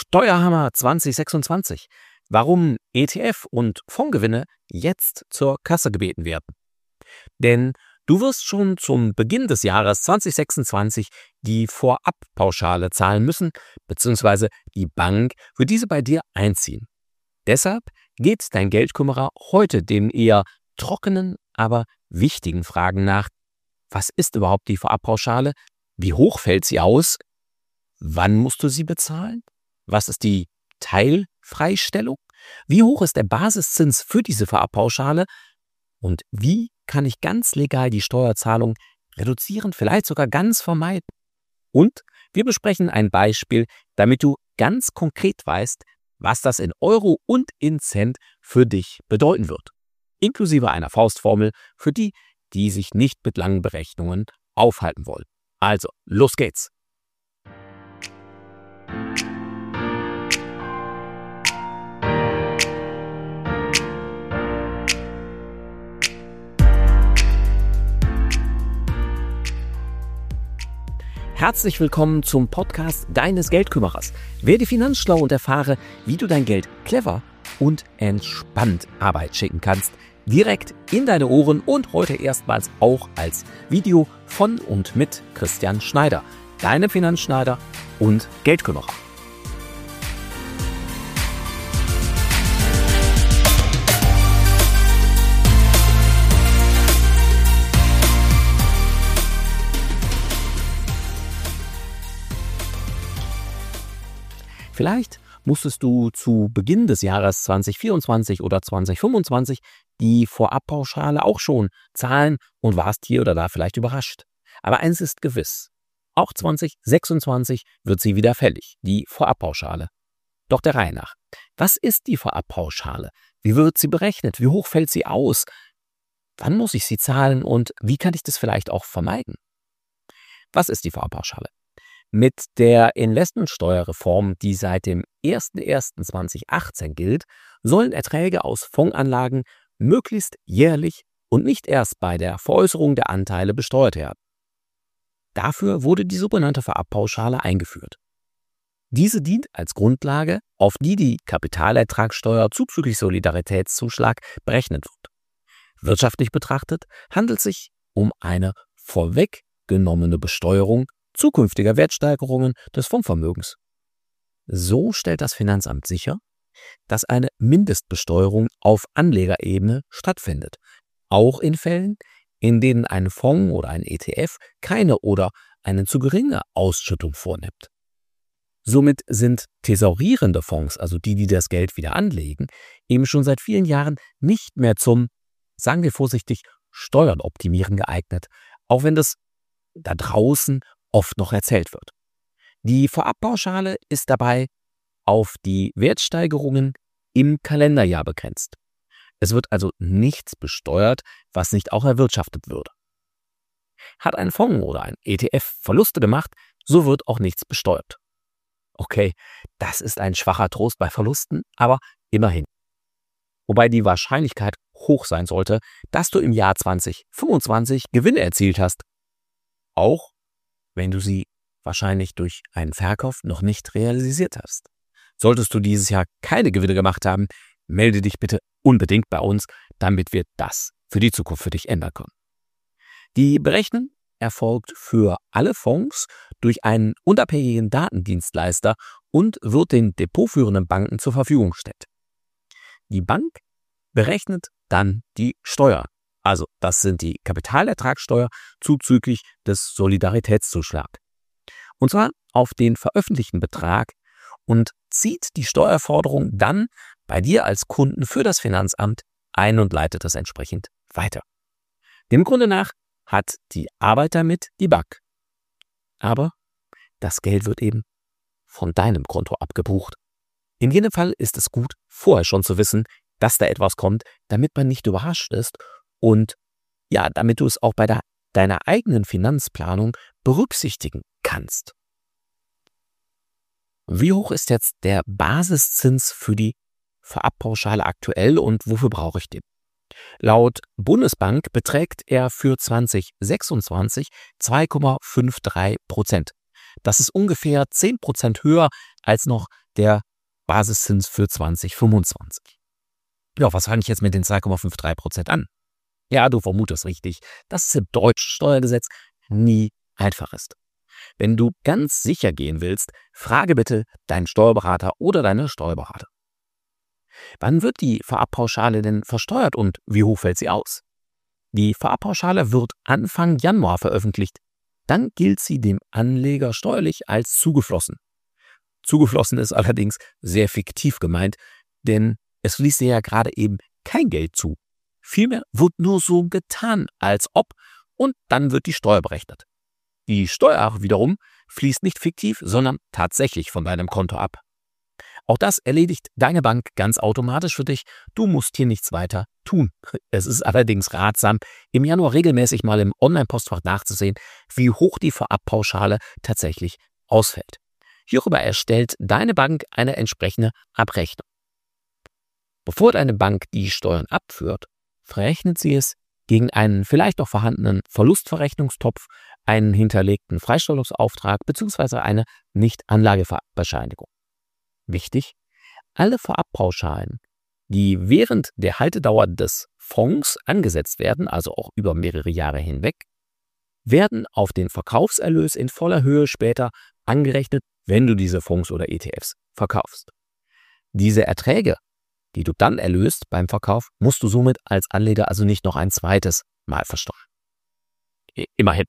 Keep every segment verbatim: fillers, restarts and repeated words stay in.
Steuerhammer zwanzig sechsundzwanzig. Warum E T F und Fondsgewinne jetzt zur Kasse gebeten werden. Denn du wirst schon zum Beginn des Jahres zwanzig sechsundzwanzig die Vorabpauschale zahlen müssen, beziehungsweise die Bank wird diese bei dir einziehen. Deshalb geht dein Geldkümmerer heute den eher trockenen, aber wichtigen Fragen nach. Was ist überhaupt die Vorabpauschale? Wie hoch fällt sie aus? Wann musst du sie bezahlen? Was ist die Teilfreistellung? Wie hoch ist der Basiszins für diese Vorabpauschale? Und wie kann ich ganz legal die Steuerzahlung reduzieren, vielleicht sogar ganz vermeiden? Und wir besprechen ein Beispiel, damit du ganz konkret weißt, was das in Euro und in Cent für dich bedeuten wird. Inklusive einer Faustformel für die, die sich nicht mit langen Berechnungen aufhalten wollen. Also, los geht's! Herzlich willkommen zum Podcast deines Geldkümmerers. Werde finanzschlau und erfahre, wie du dein Geld clever und entspannt Arbeit schicken kannst. Direkt in deine Ohren und heute erstmals auch als Video von und mit Christian Schneider, deinem Finanzschneider und Geldkümmerer. Vielleicht musstest du zu Beginn des Jahres zwanzig vierundzwanzig oder zwanzig fünfundzwanzig die Vorabpauschale auch schon zahlen und warst hier oder da vielleicht überrascht. Aber eins ist gewiss, auch zwanzig sechsundzwanzig wird sie wieder fällig, die Vorabpauschale. Doch der Reihe nach. Was ist die Vorabpauschale? Wie wird sie berechnet? Wie hoch fällt sie aus? Wann muss ich sie zahlen und wie kann ich das vielleicht auch vermeiden? Was ist die Vorabpauschale? Mit der Investmentsteuerreform, die seit dem erster erster zweitausendachtzehn gilt, sollen Erträge aus Fondsanlagen möglichst jährlich und nicht erst bei der Veräußerung der Anteile besteuert werden. Dafür wurde die sogenannte Vorabpauschale eingeführt. Diese dient als Grundlage, auf die die Kapitalertragssteuer zuzüglich Solidaritätszuschlag berechnet wird. Wirtschaftlich betrachtet handelt es sich um eine vorweggenommene Besteuerung zukünftiger Wertsteigerungen des Fondsvermögens. So stellt das Finanzamt sicher, dass eine Mindestbesteuerung auf Anlegerebene stattfindet, auch in Fällen, in denen ein Fonds oder ein E T F keine oder eine zu geringe Ausschüttung vornimmt. Somit sind thesaurierende Fonds, also die, die das Geld wieder anlegen, eben schon seit vielen Jahren nicht mehr zum, sagen wir vorsichtig, Steuern optimieren geeignet, auch wenn das da draußen oft noch erzählt wird. Die Vorabpauschale ist dabei auf die Wertsteigerungen im Kalenderjahr begrenzt. Es wird also nichts besteuert, was nicht auch erwirtschaftet würde. Hat ein Fonds oder ein E T F Verluste gemacht, so wird auch nichts besteuert. Okay, das ist ein schwacher Trost bei Verlusten, aber immerhin. Wobei die Wahrscheinlichkeit hoch sein sollte, dass du im Jahr zwanzig fünfundzwanzig Gewinne erzielt hast. Auch wenn du sie wahrscheinlich durch einen Verkauf noch nicht realisiert hast. Solltest du dieses Jahr keine Gewinne gemacht haben, melde dich bitte unbedingt bei uns, damit wir das für die Zukunft für dich ändern können. Die Berechnung erfolgt für alle Fonds durch einen unabhängigen Datendienstleister und wird den depotführenden Banken zur Verfügung gestellt. Die Bank berechnet dann die Steuer. Also das sind die Kapitalertragssteuer zuzüglich des Solidaritätszuschlags. Und zwar auf den veröffentlichten Betrag und zieht die Steuerforderung dann bei dir als Kunden für das Finanzamt ein und leitet das entsprechend weiter. Dem Grunde nach hat die Arbeit damit die Bank. Aber das Geld wird eben von deinem Konto abgebucht. In jedem Fall ist es gut, vorher schon zu wissen, dass da etwas kommt, damit man nicht überrascht ist und ja, damit du es auch bei der, deiner eigenen Finanzplanung berücksichtigen kannst. Wie hoch ist jetzt der Basiszins für die Vorabpauschale aktuell und wofür brauche ich den? Laut Bundesbank beträgt er für zwanzig sechsundzwanzig zwei Komma drei fünf Prozent. Das ist ungefähr zehn Prozent höher als noch der Basiszins für zwanzig fünfundzwanzig. Ja, was fange ich jetzt mit den zwei Komma drei fünf Prozent an? Ja, du vermutest richtig, dass es im deutschen Steuergesetz nie einfach ist. Wenn du ganz sicher gehen willst, frage bitte deinen Steuerberater oder deine Steuerberater. Wann wird die Vorabpauschale denn versteuert und wie hoch fällt sie aus? Die Vorabpauschale wird Anfang Januar veröffentlicht. Dann gilt sie dem Anleger steuerlich als zugeflossen. Zugeflossen ist allerdings sehr fiktiv gemeint, denn es fließt dir ja gerade eben kein Geld zu. Vielmehr wird nur so getan, als ob, und dann wird die Steuer berechnet. Die Steuer wiederum fließt nicht fiktiv, sondern tatsächlich von deinem Konto ab. Auch das erledigt deine Bank ganz automatisch für dich. Du musst hier nichts weiter tun. Es ist allerdings ratsam, im Januar regelmäßig mal im Online-Postfach nachzusehen, wie hoch die Vorabpauschale tatsächlich ausfällt. Hierüber erstellt deine Bank eine entsprechende Abrechnung. Bevor deine Bank die Steuern abführt, verrechnet sie es gegen einen vielleicht auch vorhandenen Verlustverrechnungstopf, einen hinterlegten Freistellungsauftrag bzw. eine Nicht-Anlagebescheinigung. Wichtig: Alle Vorabpauschalen, die während der Haltedauer des Fonds angesetzt werden, also auch über mehrere Jahre hinweg, werden auf den Verkaufserlös in voller Höhe später angerechnet, wenn du diese Fonds oder E T Fs verkaufst. Diese Erträge, die du dann erlöst beim Verkauf, musst du somit als Anleger also nicht noch ein zweites Mal versteuern. Immerhin.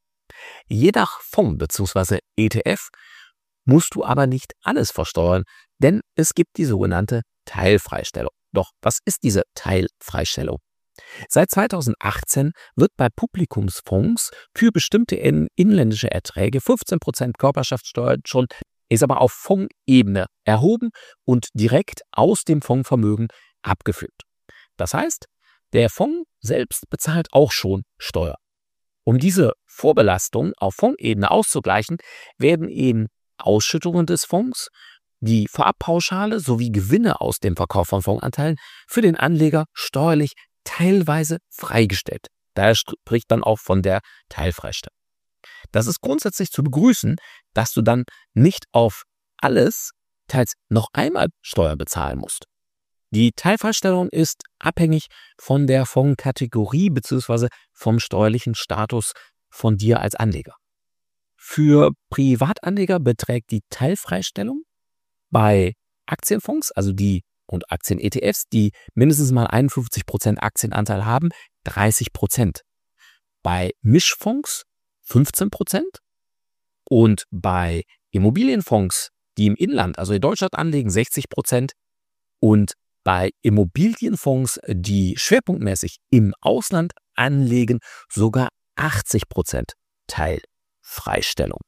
Je nach Fonds bzw. E T F musst du aber nicht alles versteuern, denn es gibt die sogenannte Teilfreistellung. Doch was ist diese Teilfreistellung? Seit zweitausendachtzehn wird bei Publikumsfonds für bestimmte inländische Erträge fünfzehn Prozent Körperschaftssteuer schon, ist aber auf Fondsebene erhoben und direkt aus dem Fondsvermögen abgeführt. Das heißt, der Fonds selbst bezahlt auch schon Steuer. Um diese Vorbelastung auf Fondsebene auszugleichen, werden eben Ausschüttungen des Fonds, die Vorabpauschale sowie Gewinne aus dem Verkauf von Fondsanteilen für den Anleger steuerlich teilweise freigestellt. Daher spricht dann auch von der Teilfreistellung. Das ist grundsätzlich zu begrüßen, dass du dann nicht auf alles teils noch einmal Steuer bezahlen musst. Die Teilfreistellung ist abhängig von der Fondskategorie bzw. vom steuerlichen Status von dir als Anleger. Für Privatanleger beträgt die Teilfreistellung bei Aktienfonds, also die und Aktien-E T Fs, die mindestens mal einundfünfzig Prozent Aktienanteil haben, dreißig Prozent. Bei Mischfonds fünfzehn Prozent und bei Immobilienfonds, die im Inland, also in Deutschland anlegen, sechzig Prozent und bei Immobilienfonds, die schwerpunktmäßig im Ausland anlegen, sogar achtzig Prozent Teilfreistellung.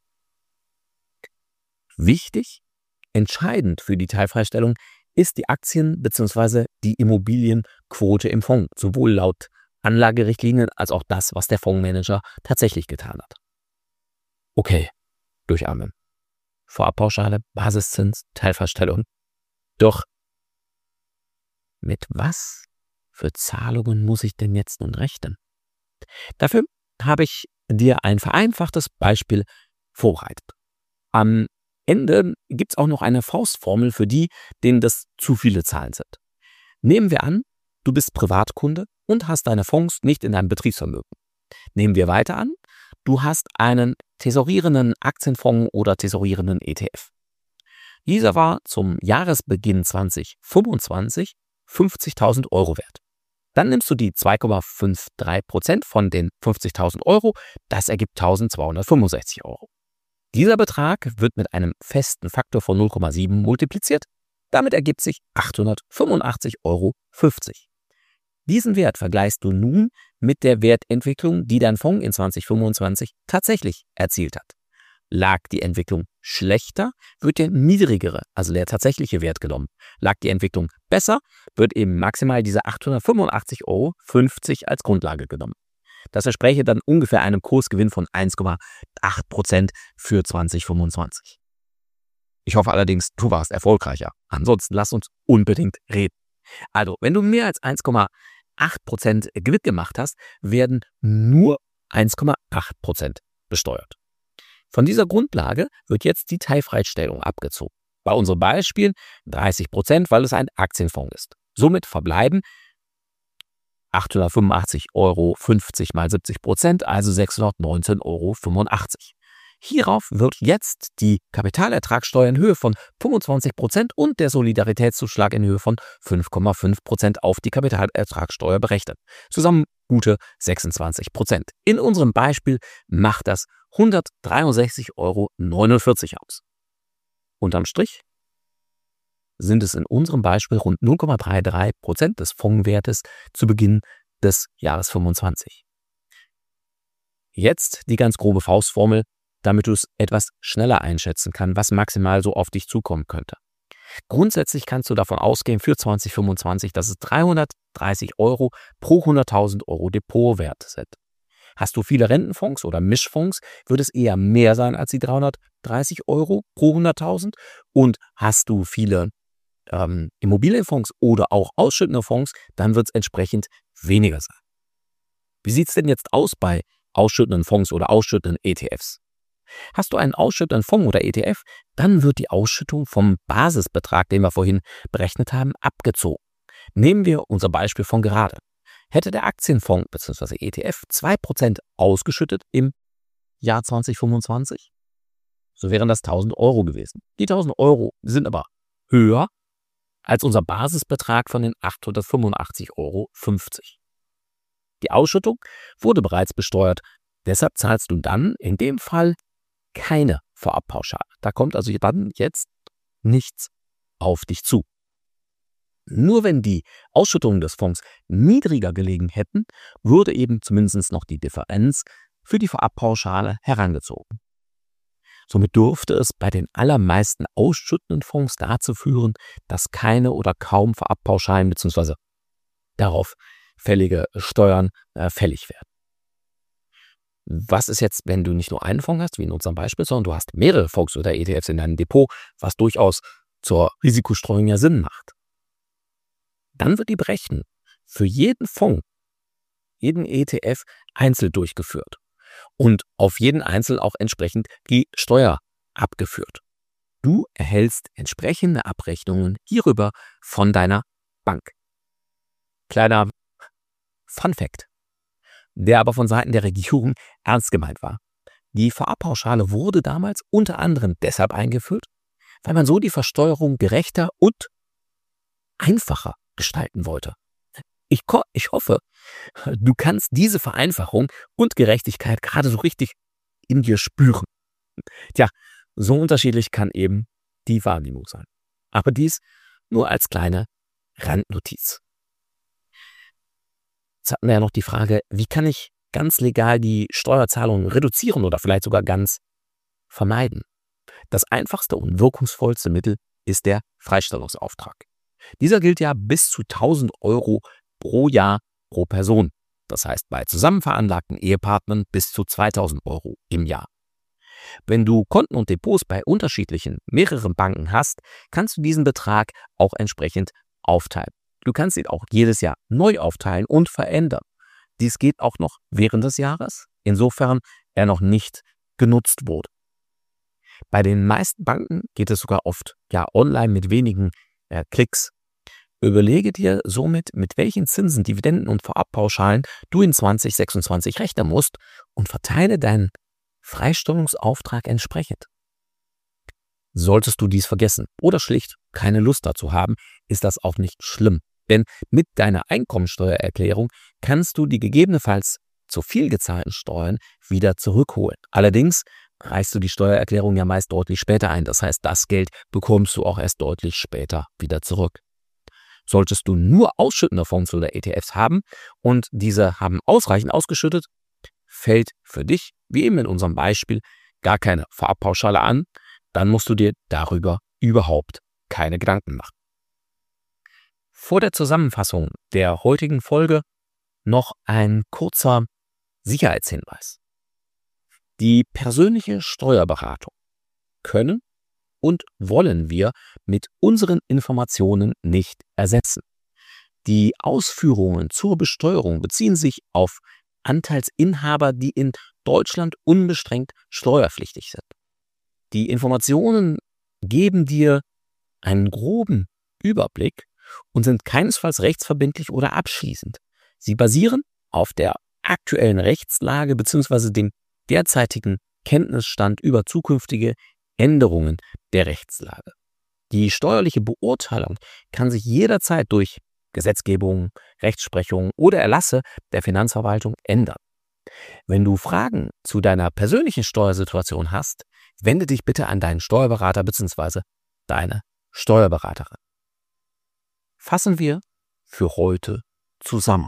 Wichtig, entscheidend für die Teilfreistellung ist die Aktien- bzw. die Immobilienquote im Fonds, sowohl laut Anlagerichtlinien als auch das, was der Fondsmanager tatsächlich getan hat. Okay, durchatmen. Vorabpauschale, Basiszins, Teilfreistellung. Doch mit was für Zahlungen muss ich denn jetzt nun rechnen? Dafür habe ich dir ein vereinfachtes Beispiel vorbereitet. Am Ende gibt es auch noch eine Faustformel für die, denen das zu viele Zahlen sind. Nehmen wir an, du bist Privatkunde und hast deine Fonds nicht in deinem Betriebsvermögen. Nehmen wir weiter an, du hast einen tesorierenden Aktienfonds oder tesorierenden E T F. Dieser war zum Jahresbeginn zwanzig fünfundzwanzig fünfzigtausend Euro wert. Dann nimmst du die zwei Komma drei fünf Prozent von den fünfzigtausend Euro, das ergibt eintausendzweihundertfünfundsechzig Euro. Dieser Betrag wird mit einem festen Faktor von null Komma sieben multipliziert, damit ergibt sich achthundertfünfundachtzig Euro fünfzig. Diesen Wert vergleichst du nun mit der Wertentwicklung, die dein Fonds in zwanzig fünfundzwanzig tatsächlich erzielt hat. Lag die Entwicklung schlechter, wird der niedrigere, also der tatsächliche Wert genommen. Lag die Entwicklung besser, wird eben maximal diese achthundertfünfundachtzig Euro fünfzig als Grundlage genommen. Das entspräche dann ungefähr einem Kursgewinn von eins Komma acht Prozent für zwanzig fünfundzwanzig. Ich hoffe allerdings, du warst erfolgreicher. Ansonsten lass uns unbedingt reden. Also, wenn du mehr als eins Komma acht Prozent Gewinn gemacht hast, werden nur eins Komma acht Prozent besteuert. Von dieser Grundlage wird jetzt die Teilfreistellung abgezogen. Bei unserem Beispiel dreißig Prozent, weil es ein Aktienfonds ist. Somit verbleiben achthundertfünfundachtzig Euro fünfzig mal siebzig Prozent, also sechshundertneunzehn Euro fünfundachtzig. Hierauf wird jetzt die Kapitalertragssteuer in Höhe von fünfundzwanzig Prozent und der Solidaritätszuschlag in Höhe von fünf Komma fünf Prozent auf die Kapitalertragssteuer berechnet. Zusammen gute sechsundzwanzig Prozent. In unserem Beispiel macht das hundertdreiundsechzig Euro neunundvierzig aus. Unterm Strich sind es in unserem Beispiel rund null Komma dreiunddreißig Prozent des Fondswertes zu Beginn des Jahres fünfundzwanzig. Jetzt die ganz grobe Faustformel, damit du es etwas schneller einschätzen kannst, was maximal so auf dich zukommen könnte. Grundsätzlich kannst du davon ausgehen für zwanzig fünfundzwanzig, dass es dreihundertdreißig Euro pro hunderttausend Euro Depotwert sind. Hast du viele Rentenfonds oder Mischfonds, wird es eher mehr sein als die dreihundertdreißig Euro pro hunderttausend. Und hast du viele ähm, Immobilienfonds oder auch ausschüttende Fonds, dann wird es entsprechend weniger sein. Wie sieht es denn jetzt aus bei ausschüttenden Fonds oder ausschüttenden E T Fs? Hast du einen ausschüttenden Fonds oder E T F, dann wird die Ausschüttung vom Basisbetrag, den wir vorhin berechnet haben, abgezogen. Nehmen wir unser Beispiel von gerade. Hätte der Aktienfonds bzw. E T F zwei Prozent ausgeschüttet im Jahr zwanzig fünfundzwanzig, so wären das tausend Euro gewesen. Die tausend Euro sind aber höher als unser Basisbetrag von den achthundertfünfundachtzig Euro fünfzig. Die Ausschüttung wurde bereits besteuert, deshalb zahlst du dann in dem Fall keine Vorabpauschale. Da kommt also dann jetzt nichts auf dich zu. Nur wenn die Ausschüttungen des Fonds niedriger gelegen hätten, würde eben zumindest noch die Differenz für die Vorabpauschale herangezogen. Somit dürfte es bei den allermeisten ausschüttenden Fonds dazu führen, dass keine oder kaum Vorabpauschalen bzw. darauf fällige Steuern äh, fällig werden. Was ist jetzt, wenn du nicht nur einen Fonds hast, wie in unserem Beispiel, sondern du hast mehrere Fonds oder E T Fs in deinem Depot, was durchaus zur Risikostreuung ja Sinn macht? Dann wird die Berechnung für jeden Fonds, jeden E T F einzeln durchgeführt und auf jeden einzeln auch entsprechend die Steuer abgeführt. Du erhältst entsprechende Abrechnungen hierüber von deiner Bank. Kleiner Fun-Fact, der aber von Seiten der Regierung ernst gemeint war. Die Vorabpauschale wurde damals unter anderem deshalb eingeführt, weil man so die Versteuerung gerechter und einfacher gestalten wollte. Ich, ich hoffe, du kannst diese Vereinfachung und Gerechtigkeit gerade so richtig in dir spüren. Tja, so unterschiedlich kann eben die Wahrnehmung sein. Aber dies nur als kleine Randnotiz. Jetzt hatten wir ja noch die Frage, wie kann ich ganz legal die Steuerzahlungen reduzieren oder vielleicht sogar ganz vermeiden? Das einfachste und wirkungsvollste Mittel ist der Freistellungsauftrag. Dieser gilt ja bis zu tausend Euro pro Jahr pro Person. Das heißt bei zusammen veranlagten Ehepartnern bis zu zweitausend Euro im Jahr. Wenn du Konten und Depots bei unterschiedlichen, mehreren Banken hast, kannst du diesen Betrag auch entsprechend aufteilen. Du kannst ihn auch jedes Jahr neu aufteilen und verändern. Dies geht auch noch während des Jahres, insofern er noch nicht genutzt wurde. Bei den meisten Banken geht es sogar oft ja online mit wenigen äh, Klicks. Überlege dir somit, mit welchen Zinsen, Dividenden und Vorabpauschalen du in zwanzig sechsundzwanzig rechnen musst und verteile deinen Freistellungsauftrag entsprechend. Solltest du dies vergessen oder schlicht keine Lust dazu haben, ist das auch nicht schlimm. Denn mit deiner Einkommensteuererklärung kannst du die gegebenenfalls zu viel gezahlten Steuern wieder zurückholen. Allerdings reichst du die Steuererklärung ja meist deutlich später ein. Das heißt, das Geld bekommst du auch erst deutlich später wieder zurück. Solltest du nur ausschüttende Fonds oder E T Fs haben und diese haben ausreichend ausgeschüttet, fällt für dich, wie eben in unserem Beispiel, gar keine Vorabpauschale an, dann musst du dir darüber überhaupt keine Gedanken machen. Vor der Zusammenfassung der heutigen Folge noch ein kurzer Sicherheitshinweis. Die persönliche Steuerberatung können und wollen wir mit unseren Informationen nicht ersetzen. Die Ausführungen zur Besteuerung beziehen sich auf Anteilsinhaber, die in Deutschland unbeschränkt steuerpflichtig sind. Die Informationen geben dir einen groben Überblick und sind keinesfalls rechtsverbindlich oder abschließend. Sie basieren auf der aktuellen Rechtslage bzw. dem derzeitigen Kenntnisstand über zukünftige Änderungen der Rechtslage. Die steuerliche Beurteilung kann sich jederzeit durch Gesetzgebung, Rechtsprechung oder Erlasse der Finanzverwaltung ändern. Wenn du Fragen zu deiner persönlichen Steuersituation hast, wende dich bitte an deinen Steuerberater bzw. deine Steuerberaterin. Fassen wir für heute zusammen.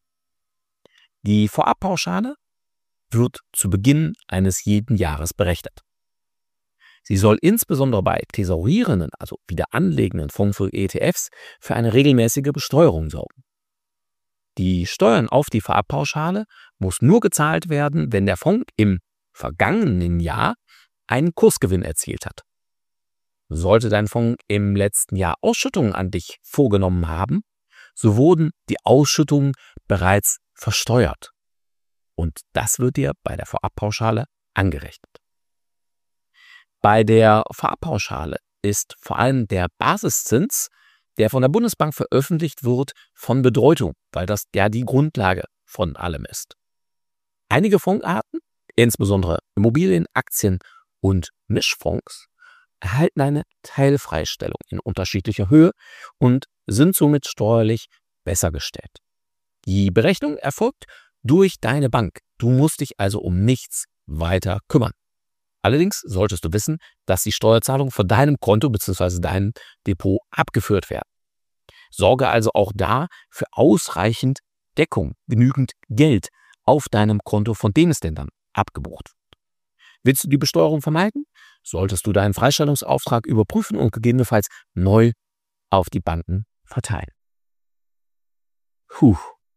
Die Vorabpauschale wird zu Beginn eines jeden Jahres berechnet. Sie soll insbesondere bei thesaurierenden, also wieder anlegenden Fonds für E T Fs für eine regelmäßige Besteuerung sorgen. Die Steuern auf die Vorabpauschale muss nur gezahlt werden, wenn der Fonds im vergangenen Jahr einen Kursgewinn erzielt hat. Sollte dein Fonds im letzten Jahr Ausschüttungen an dich vorgenommen haben, so wurden die Ausschüttungen bereits versteuert. Und das wird dir bei der Vorabpauschale angerechnet. Bei der Vorabpauschale ist vor allem der Basiszins, der von der Bundesbank veröffentlicht wird, von Bedeutung, weil das ja die Grundlage von allem ist. Einige Fondsarten, insbesondere Immobilien, Aktien und Mischfonds, erhalten eine Teilfreistellung in unterschiedlicher Höhe und sind somit steuerlich besser gestellt. Die Berechnung erfolgt durch deine Bank. Du musst dich also um nichts weiter kümmern. Allerdings solltest du wissen, dass die Steuerzahlungen von deinem Konto bzw. deinem Depot abgeführt werden. Sorge also auch da für ausreichend Deckung, genügend Geld auf deinem Konto, von dem es denn dann abgebucht wird. Willst du die Besteuerung vermeiden, solltest du deinen Freistellungsauftrag überprüfen und gegebenenfalls neu auf die Banken verteilen. Puh.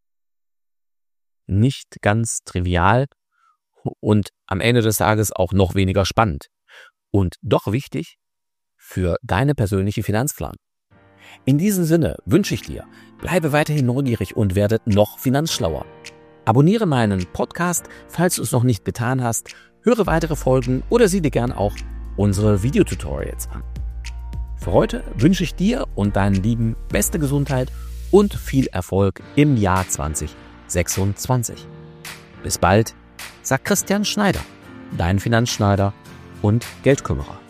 Nicht ganz trivial und am Ende des Tages auch noch weniger spannend. Und doch wichtig für deine persönliche Finanzplanung. In diesem Sinne wünsche ich dir, bleibe weiterhin neugierig und werde noch finanzschlauer. Abonniere meinen Podcast, falls du es noch nicht getan hast, höre weitere Folgen oder sieh dir gern auch unsere Videotutorials an. Für heute wünsche ich dir und deinen Lieben beste Gesundheit und viel Erfolg im Jahr zwanzig sechsundzwanzig. Bis bald, sagt Christian Schneider, dein Finanzschneider und Geldkümmerer.